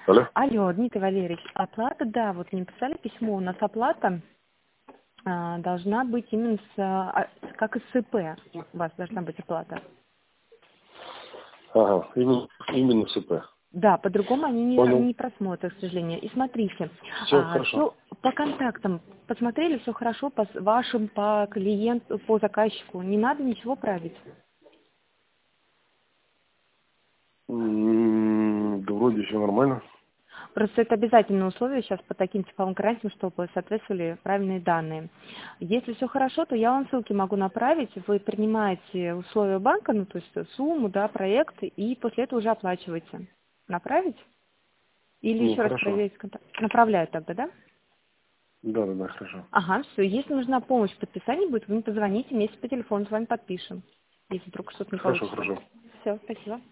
Алло? Алло, Дмитрий Валерьевич, оплата, да, вот мне писали письмо, у нас оплата должна быть именно как СП, у вас должна быть оплата. Ага, именно СП. Да, по-другому они Понял. не просмотрят, к сожалению. И смотрите, Все хорошо. все по контактам посмотрели, все хорошо по вашим, по клиенту, по заказчику, не надо ничего править. Да вроде все нормально. Просто это обязательное условие сейчас по таким типовым гарантиям, чтобы соответствовали правильные данные. Если все хорошо, то я вам ссылки могу направить, вы принимаете условия банка, ну то есть сумму, да, проект, и после этого уже оплачиваете. Направить? Или Ну, еще раз хорошо. проверить контакт? Направляю тогда, да? Да, хорошо. Ага, все. Если нужна помощь в подписании будет, вы мне позвоните, вместе по телефону с вами подпишем, если вдруг что-то не Хорошо, получится. хорошо. Все, спасибо.